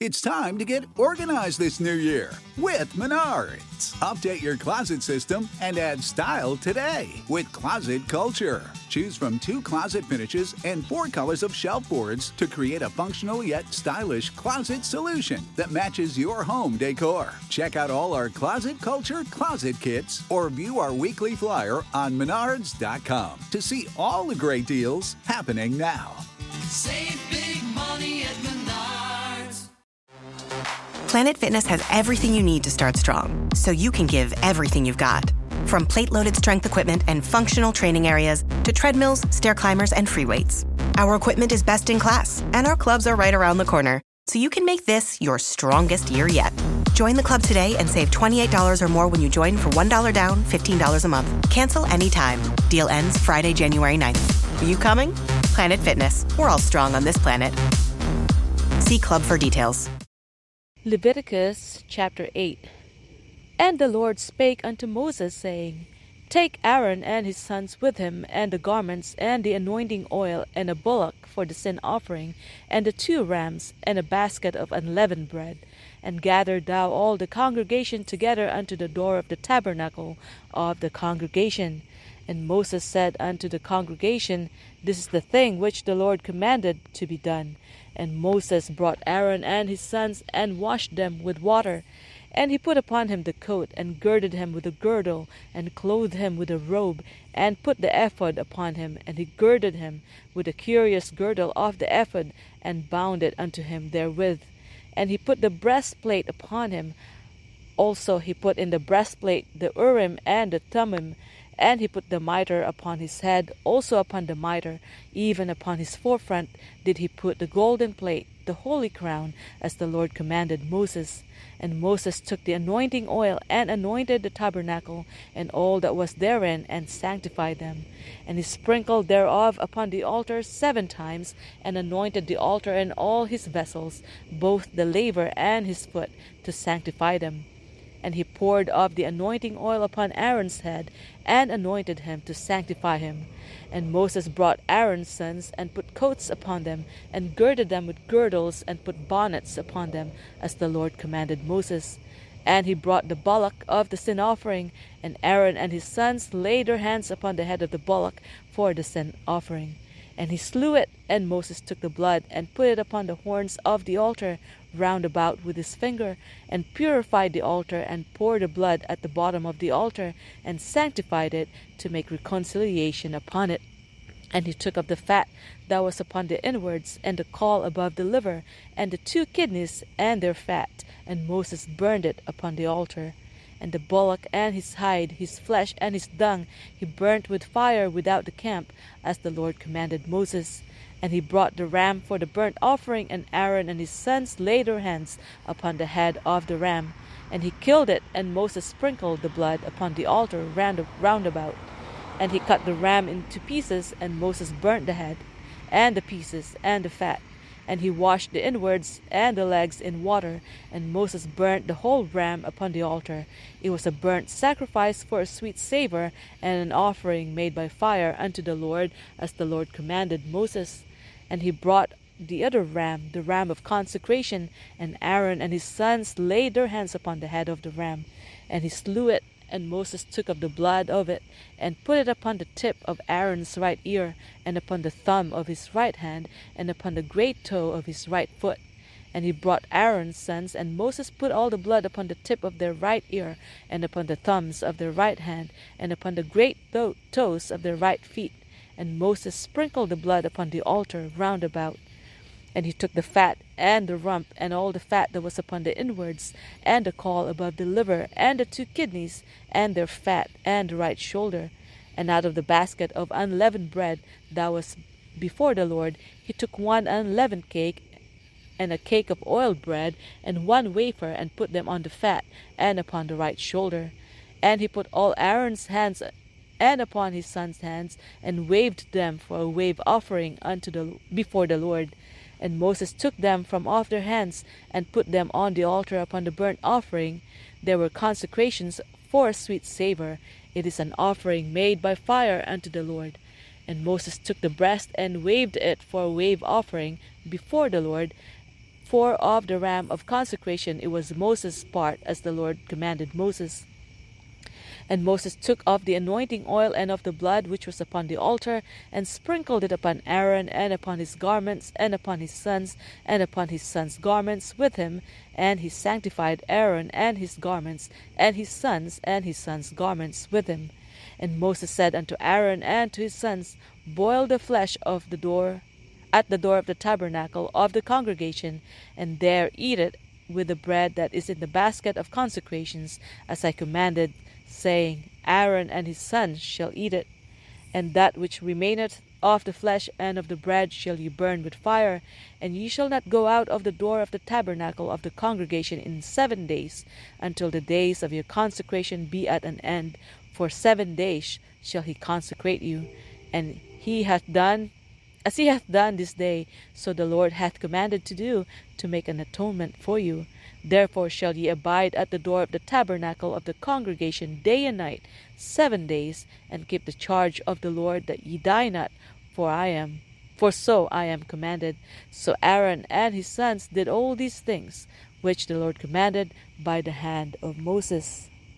It's time to get organized this new year with Menards. Update your closet system and add style today with Closet Culture. Choose from 2 closet finishes and 4 colors of shelf boards to create a functional yet stylish closet solution that matches your home decor. Check out all our Closet Culture closet kits or view our weekly flyer on Menards.com to see all the great deals happening now. Save big money at Menards. Planet Fitness has everything you need to start strong, so you can give everything you've got. From plate-loaded strength equipment and functional training areas to treadmills, stair climbers, and free weights. Our equipment is best in class, and our clubs are right around the corner, so you can make this your strongest year yet. Join the club today and save $28 or more when you join for $1 down, $15 a month. Cancel anytime. Deal ends Friday, January 9th. Are you coming? Planet Fitness. We're all strong on this planet. See club for details. Leviticus chapter 8. And the Lord spake unto Moses, saying, Take Aaron and his sons with him, and the garments, and the anointing oil, and a bullock for the sin offering, and the 2 rams, and a basket of unleavened bread. And gather thou all the congregation together unto the door of the tabernacle of the congregation. And Moses said unto the congregation, This is the thing which the Lord commanded to be done. And Moses brought Aaron and his sons, and washed them with water. And he put upon him the coat, and girded him with a girdle, and clothed him with a robe, and put the ephod upon him. And he girded him with a curious girdle of the ephod, and bound it unto him therewith. And he put the breastplate upon him. Also he put in the breastplate the Urim and the Thummim. And he put the mitre upon his head, also upon the mitre, even upon his forefront, did he put the golden plate, the holy crown, as the Lord commanded Moses. And Moses took the anointing oil, and anointed the tabernacle, and all that was therein, and sanctified them. And he sprinkled thereof upon the altar 7 times, and anointed the altar and all his vessels, both the laver and his foot, to sanctify them. And he poured of the anointing oil upon Aaron's head, and anointed him to sanctify him. And Moses brought Aaron's sons, and put coats upon them, and girded them with girdles, and put bonnets upon them, as the Lord commanded Moses. And he brought the bullock of the sin offering, and Aaron and his sons laid their hands upon the head of the bullock for the sin offering. And he slew it, and Moses took the blood, and put it upon the horns of the altar round about with his finger, and purified the altar, and poured the blood at the bottom of the altar, and sanctified it, to make reconciliation upon it. And he took of the fat that was upon the inwards, and the caul above the liver, and the 2 kidneys, and their fat, and Moses burned it upon the altar. And the bullock and his hide, his flesh and his dung, he burnt with fire without the camp, as the Lord commanded Moses. And he brought the ram for the burnt offering, and Aaron and his sons laid their hands upon the head of the ram. And he killed it, and Moses sprinkled the blood upon the altar round about. And he cut the ram into pieces, and Moses burnt the head, and the pieces, and the fat. And he washed the inwards and the legs in water, and Moses burnt the whole ram upon the altar. It was a burnt sacrifice for a sweet savour, and an offering made by fire unto the Lord, as the Lord commanded Moses. And he brought the other ram, the ram of consecration, and Aaron and his sons laid their hands upon the head of the ram. And he slew it, and Moses took of the blood of it, and put it upon the tip of Aaron's right ear, and upon the thumb of his right hand, and upon the great toe of his right foot. And he brought Aaron's sons, and Moses put all the blood upon the tip of their right ear, and upon the thumbs of their right hand, and upon the great toes of their right feet. And Moses sprinkled the blood upon the altar round about. And he took the fat, and the rump, and all the fat that was upon the inwards, and the caul above the liver, and the 2 kidneys, and their fat, and the right shoulder. And out of the basket of unleavened bread that was before the Lord, he took 1 unleavened cake, and a cake of oiled bread, and 1 wafer, and put them on the fat, and upon the right shoulder. And he put all Aaron's hands and upon his sons' hands, and waved them for a wave offering before the Lord. And Moses took them from off their hands, and put them on the altar upon the burnt offering. There were consecrations for a sweet savour. It is an offering made by fire unto the Lord. And Moses took the breast, and waved it for a wave offering before the Lord, For of the ram of consecration it was Moses' part, as the Lord commanded Moses. And Moses took of the anointing oil and of the blood which was upon the altar, and sprinkled it upon Aaron, and upon his garments, and upon his sons, and upon his sons' garments with him. And he sanctified Aaron and his garments, and his sons garments with him. And Moses said unto Aaron and to his sons, Boil the flesh of the door at the door of the tabernacle of the congregation, and there eat it with the bread that is in the basket of consecrations, as I commanded, saying, Aaron and his sons shall eat it. And that which remaineth of the flesh and of the bread shall ye burn with fire, and ye shall not go out of the door of the tabernacle of the congregation in 7 days, until the days of your consecration be at an end. For 7 days shall he consecrate you. And he hath done, as he hath done this day, so the Lord hath commanded to do, to make an atonement for you. Therefore shall ye abide at the door of the tabernacle of the congregation day and night 7 days, and keep the charge of the Lord, that ye die not, for so I am commanded. So Aaron and his sons did all these things, which the Lord commanded by the hand of Moses.